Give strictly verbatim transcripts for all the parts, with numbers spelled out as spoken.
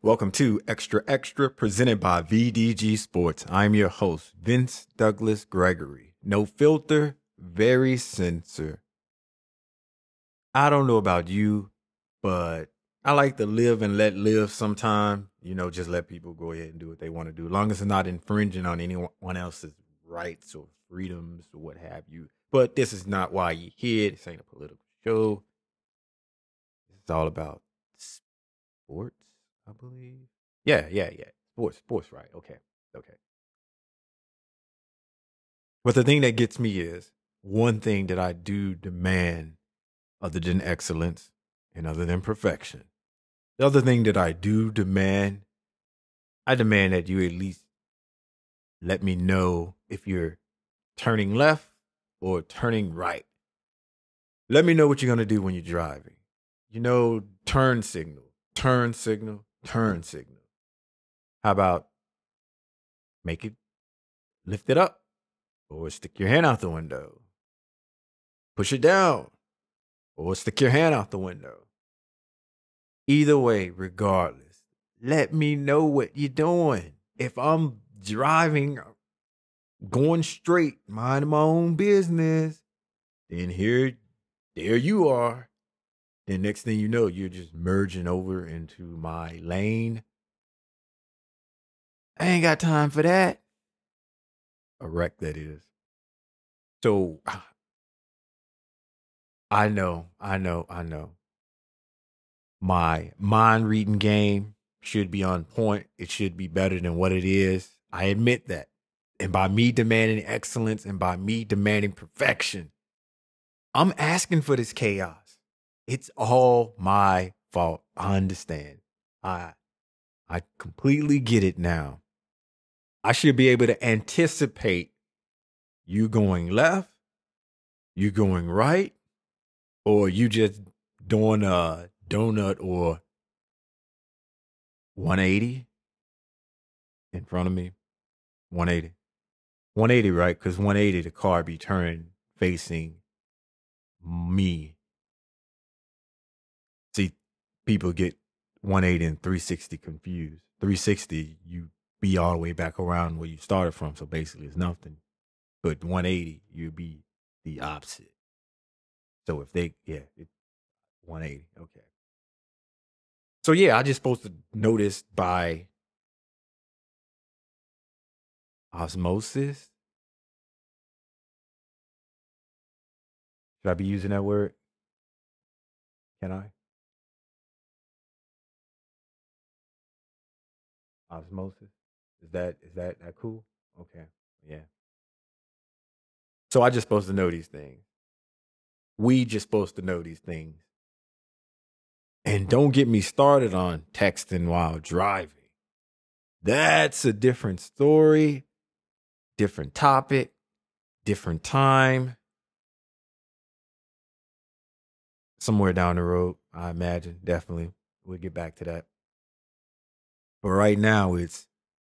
Welcome to Extra Extra, presented by V D G Sports. I'm your host, Vince Douglas Gregory. No filter, very sincere. I don't know about you, but I like to live and let live sometime. You know, just let people go ahead and do what they want to do, as long as it's not infringing on anyone else's rights or freedoms or what have you. But this is not why you're here. This ain't a political show. It's all about sports, I believe. Yeah, yeah, yeah. Sports, sports, right. Okay, okay. But the thing that gets me is one thing that I do demand other than excellence and other than perfection. The other thing that I do demand, I demand that you at least let me know if you're turning left or turning right. Let me know what you're going to do when you're driving. You know, turn signal, turn signal, turn signal. How about make it, lift it up, or stick your hand out the window? Push it down, or stick your hand out the window. Either way, regardless, let me know what you're doing. If I'm driving, going straight, minding my own business, then here, there you are. Then next thing you know, you're just merging over into my lane. I ain't got time for that. A wreck, that is. So I know, I know, I know. My mind reading game should be on point. It should be better than what it is. I admit that. And by me demanding excellence and by me demanding perfection, I'm asking for this chaos. It's all my fault. I understand. I I completely get it now. I should be able to anticipate you going left, you going right, or you just doing a donut or one eighty in front of me. one eighty. one eighty, right? Because one eighty, the car be turned facing me. See, people get one eighty and three sixty confused. three sixty, you be all the way back around where you started from. So basically, it's nothing. But one eighty, you'd be the opposite. So if they, yeah, it's one eighty. Okay. So yeah, I just supposed to know this by osmosis. Should I be using that word? Can I? Osmosis. Is that is that that cool? Okay. Yeah. So I just supposed to know these things. We just supposed to know these things. And don't get me started on texting while driving. That's a different story, different topic, different time. Somewhere down the road, I imagine, definitely. We'll get back to that. But right now, it's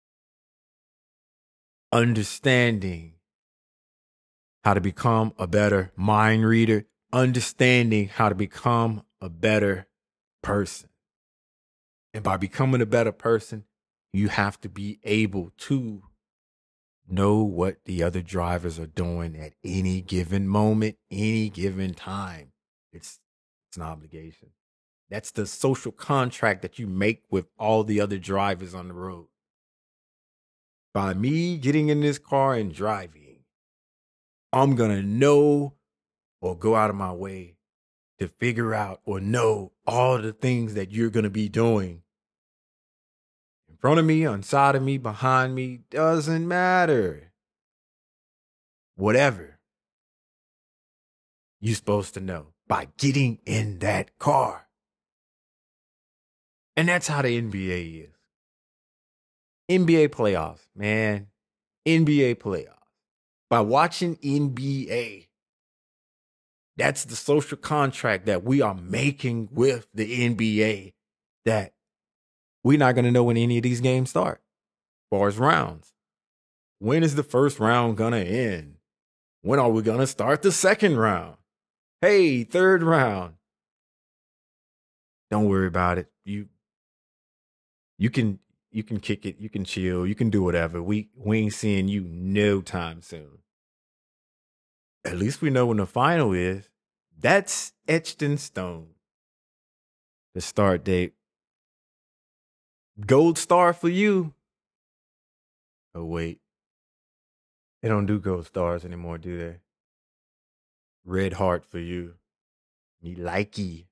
understanding how to become a better mind reader, understanding how to become a better person. And by becoming a better person, you have to be able to know what the other drivers are doing at any given moment, any given time. It's it's an obligation. That's the social contract that you make with all the other drivers on the road. By me getting in this car and driving, I'm going to know or go out of my way to figure out or know all the things that you're going to be doing. In front of me, on side of me, behind me, doesn't matter. Whatever you're supposed to know by getting in that car. And that's how the N B A is. N B A playoffs, man. N B A playoffs. By watching N B A, that's the social contract that we are making with the N B A, that we're not going to know when any of these games start. As far as rounds. When is the first round going to end? When are we going to start the second round? Hey, third round. Don't worry about it. You You can you can kick it, you can chill, you can do whatever. We we ain't seeing you no time soon. At least we know when the final is. That's etched in stone. The start date. Gold star for you. Oh wait, they don't do gold stars anymore, do they? Red heart for you. Me likey.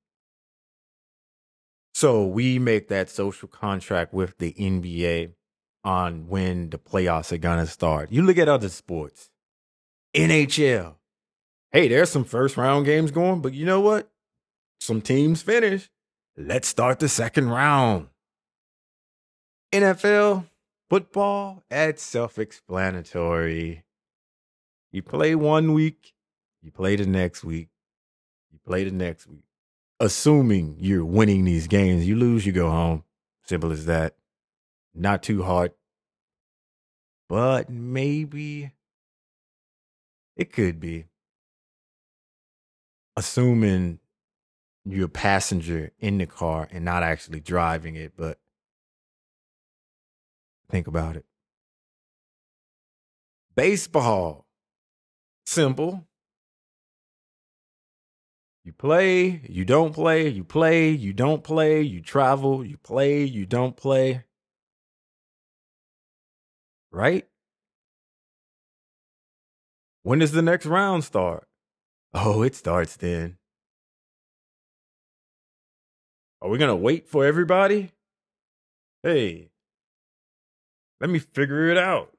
So we make that social contract with the N B A on when the playoffs are gonna start. You look at other sports. N H L. Hey, there's some first round games going, but you know what? Some teams finish. Let's start the second round. N F L, football, that's self explanatory. You play one week, you play the next week, you play the next week. Assuming you're winning these games, you lose, you go home. Simple as that. Not too hard. But maybe it could be. Assuming you're a passenger in the car and not actually driving it, but think about it. Baseball. Simple. You play, you don't play, you play, you don't play, you travel, you play, you don't play. Right? When does the next round start? Oh, it starts then. Are we going to wait for everybody? Hey, let me figure it out.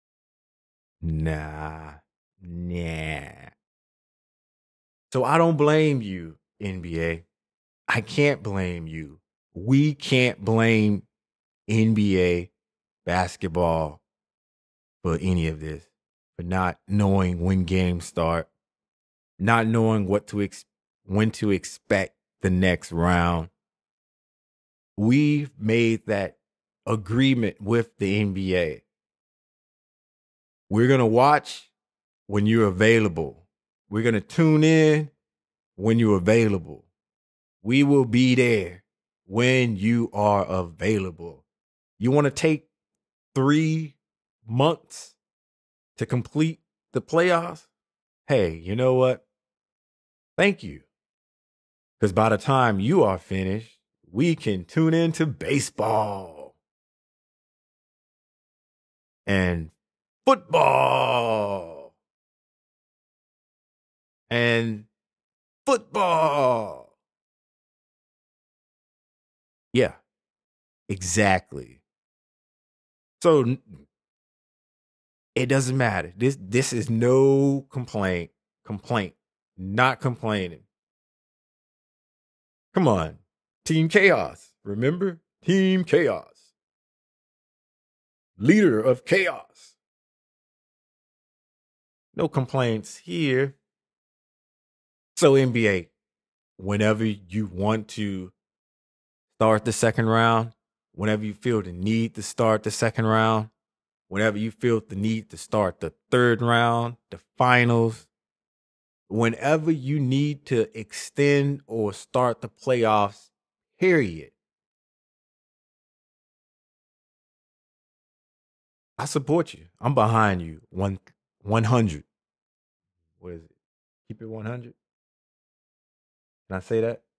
Nah, nah. So I don't blame you, N B A. I can't blame you. We can't blame N B A basketball for any of this, for not knowing when games start, not knowing what to ex- when to expect the next round. We've made that agreement with the N B A. We're going to watch when you're available. We're going to tune in when you're available. We will be there when you are available. You want to take three months to complete the playoffs? Hey, you know what? Thank you. Because by the time you are finished, we can tune into baseball and football and football. Yeah, exactly. So it doesn't matter. This this is no complaint. Complaint. Not complaining. Come on. Team Chaos. Remember? Team Chaos. Leader of chaos. No complaints here. So N B A, whenever you want to start the second round, whenever you feel the need to start the second round, whenever you feel the need to start the third round, the finals, whenever you need to extend or start the playoffs, period. I support you. I'm behind you. One, 100. What is it? Keep it one hundred. Can I say that?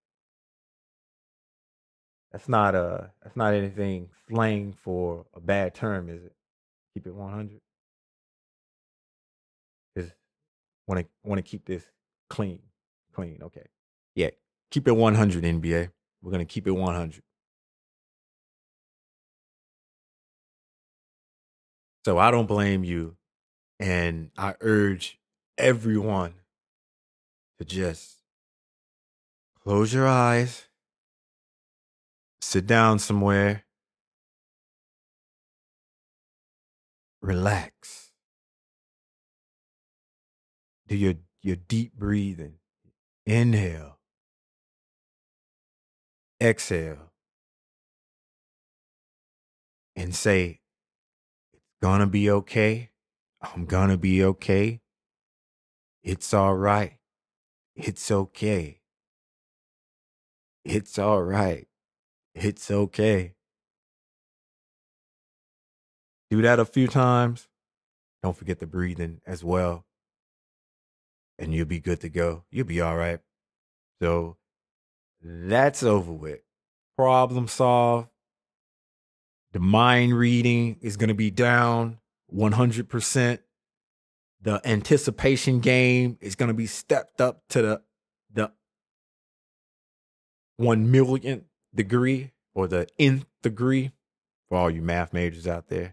That's not uh that's not anything slang for a bad term, is it? Keep it one hundred. Just want to want to keep this clean, clean. Okay, yeah. Keep it one hundred, N B A. We're gonna keep it one hundred. So I don't blame you, and I urge everyone to just close your eyes, sit down somewhere, relax, do your your deep breathing, inhale, exhale, and say, "It's gonna be okay. I'm gonna be okay. It's all right. It's okay. It's all right. It's okay." Do that a few times. Don't forget the breathing as well. And you'll be good to go. You'll be all right. So that's over with. Problem solved. The mind reading is going to be down one hundred percent. The anticipation game is going to be stepped up to the the one millionth degree or the nth degree for all you math majors out there.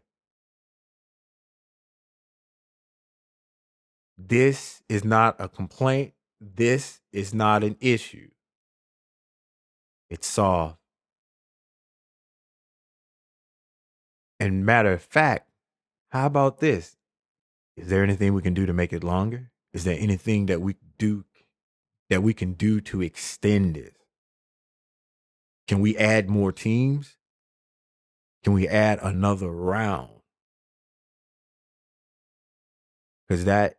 This is not a complaint. This is not an issue. It's solved. And matter of fact, how about this? Is there anything we can do to make it longer? Is there anything that we do that we can do to extend this? Can we add more teams? Can we add another round? Because that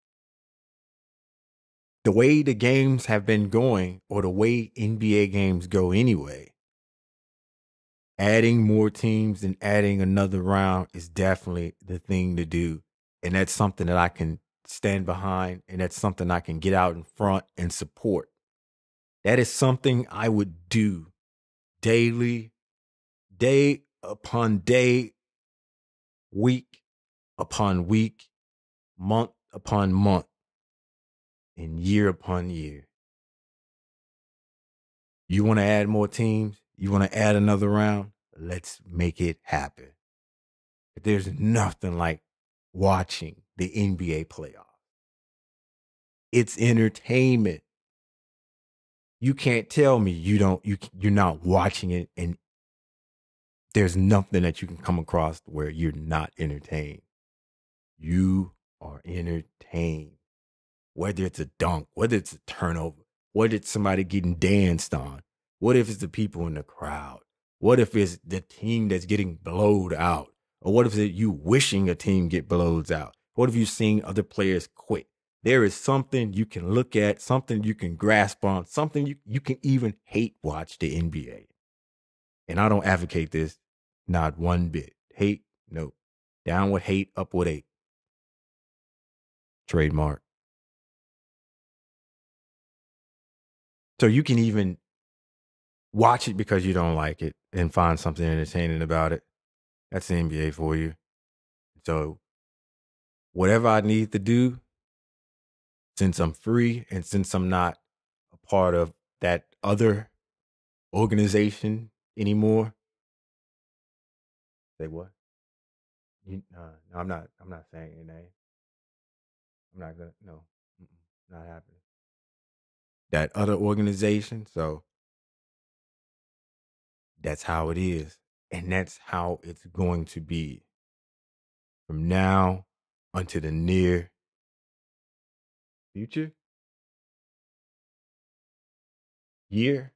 the way the games have been going, or the way N B A games go anyway, adding more teams and adding another round is definitely the thing to do. And that's something that I can stand behind, and that's something I can get out in front and support. That is something I would do daily, day upon day, week upon week, month upon month, and year upon year. You want to add more teams? You want to add another round? Let's make it happen. There's nothing like watching the N B A playoffs. It's entertainment. You can't tell me you don't you you're not watching it, and there's nothing that you can come across where you're not entertained. You are entertained. Whether it's a dunk, whether it's a turnover, whether it's somebody getting danced on, what if it's the people in the crowd? What if it's the team that's getting blowed out? Or what if it's you wishing a team get blowed out? What if you seeing other players quit? There is something you can look at, something you can grasp on, something you, you can even hate watch the N B A. And I don't advocate this, not one bit. Hate, no. Down with hate, up with hate. Trademark. So you can even watch it because you don't like it and find something entertaining about it. That's the N B A for you. So whatever I need to do, since I'm free and since I'm not a part of that other organization anymore. Say what? You, uh, no, I'm not. I'm not saying your name. I'm not gonna. No, Mm-mm, not happening. That other organization. So that's how it is, and that's how it's going to be from now until the near future year,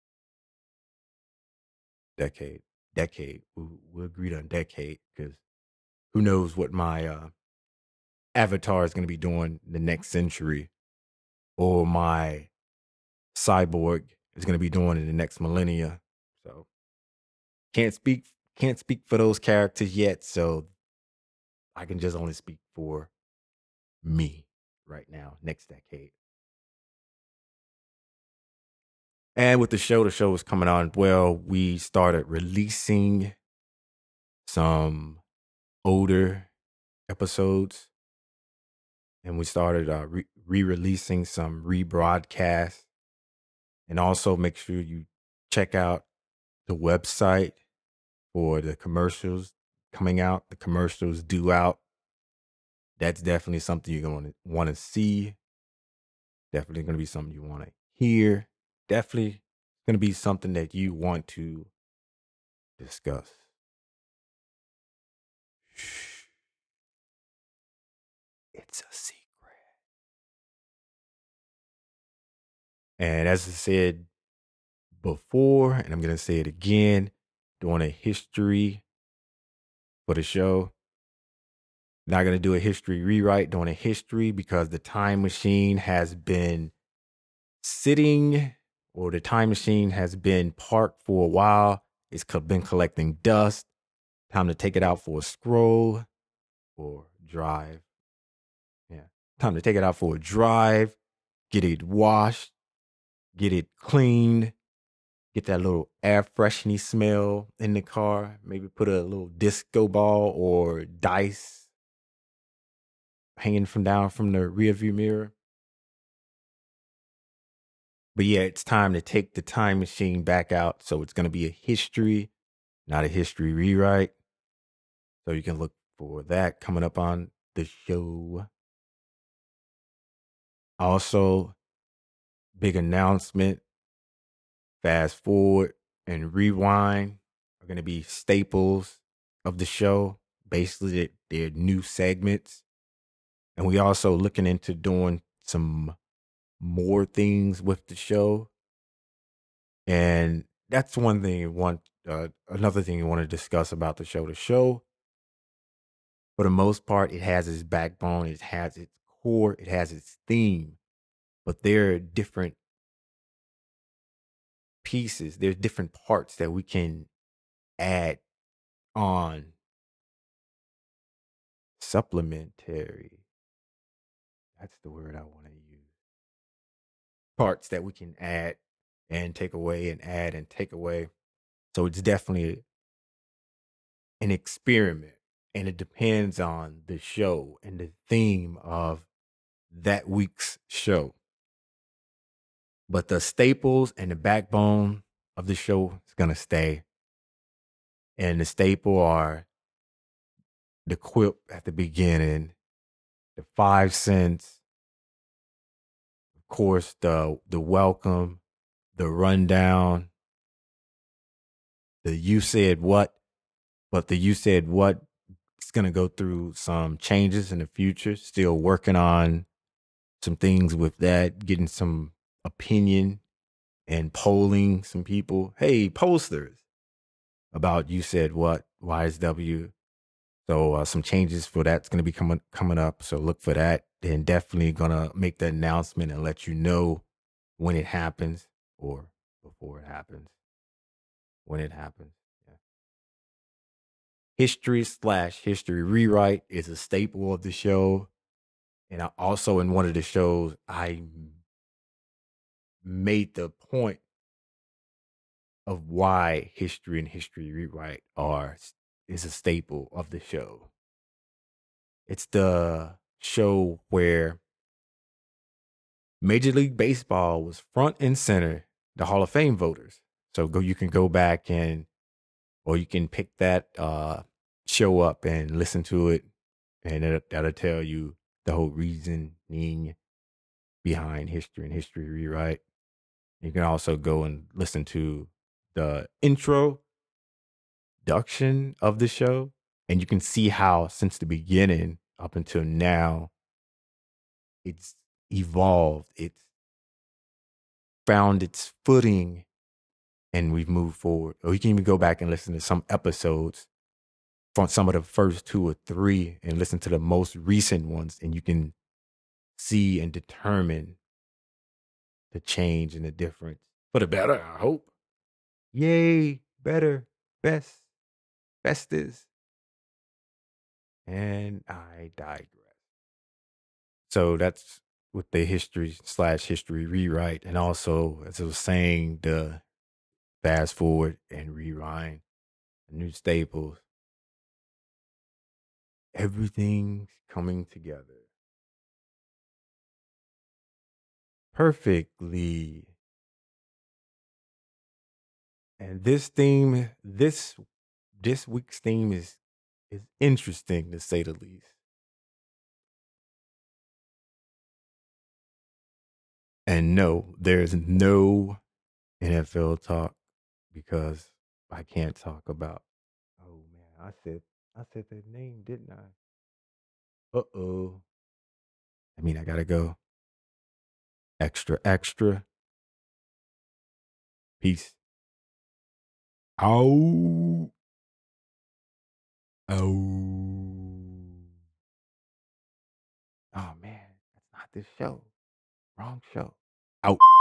decade, decade. We we agreed on decade because who knows what my uh, avatar is going to be doing the next century, or my cyborg is going to be doing in the next millennia. So can't speak can't speak for those characters yet. So I can just only speak for me right now, next decade. And with the show, the show is coming on. Well, we started releasing some older episodes, and we started uh, re releasing some rebroadcasts. And also make sure you check out the website for the commercials coming out. The commercials due out. That's definitely something you're going to want to see. Definitely going to be something you want to hear. Definitely going to be something that you want to discuss. Shh. It's a secret. And as I said before, and I'm going to say it again, doing a history for the show. Not going to do a history rewrite, doing a history because the time machine has been sitting, or the time machine has been parked for a while. It's been collecting dust. Time to take it out for a scroll or drive. Yeah. Time to take it out for a drive, get it washed, get it cleaned, get that little air freshening smell in the car. Maybe put a little disco ball or dice hanging from down from the rearview mirror. But yeah, it's time to take the time machine back out. So it's going to be a history, not a history rewrite. So you can look for that coming up on the show. Also, big announcement. Fast forward and rewind are going to be staples of the show. Basically, they're new segments. And we also looking into doing some more things with the show. And that's one thing. One uh, another thing you want to discuss about the show. The show, for the most part, it has its backbone, it has its core, it has its theme. But there are different pieces. There's different parts that we can add on. Supplementary. That's the word I want to use. Parts that we can add and take away and add and take away. So it's definitely an experiment, and it depends on the show and the theme of that week's show. But the staples and the backbone of the show is going to stay. And the staple are the quip at the beginning, the five cents, of course, the the welcome, the rundown, the you said what, but the you said what is going to go through some changes in the future. Still working on some things with that, getting some opinion and polling some people. Hey, posters about you said what, Y S W. So uh, some changes for that's going to be coming coming up. So look for that, and definitely gonna make the announcement and let you know when it happens or before it happens. When it happens, yeah. History slash history rewrite is a staple of the show, and I also in one of the shows I made the point of why history and history rewrite are is a staple of the show. It's the show where Major League Baseball was front and center, the Hall of Fame voters. So go, you can go back and, or you can pick that uh, show up and listen to it, and it, that'll tell you the whole reasoning behind history and history rewrite. You can also go and listen to the intro introduction of the show, and you can see how since the beginning up until now, it's evolved. It's found its footing and we've moved forward. Or you can even go back and listen to some episodes from some of the first two or three and listen to the most recent ones, and you can see and determine the change and the difference for the better, I hope. Yay, better, best, bestest. And I digress. So that's with the history slash history rewrite. And also, as I was saying, the fast forward and rewind, new staples. Everything's coming together perfectly. And this theme, this this week's theme is is interesting to say the least. And no, there's no N F L talk because I can't talk about. Oh man, I said I said that name, didn't I? Uh oh. I mean, I gotta go. Extra, extra. Peace. Oh, oh. Oh man, that's not this show. Wrong show. Out.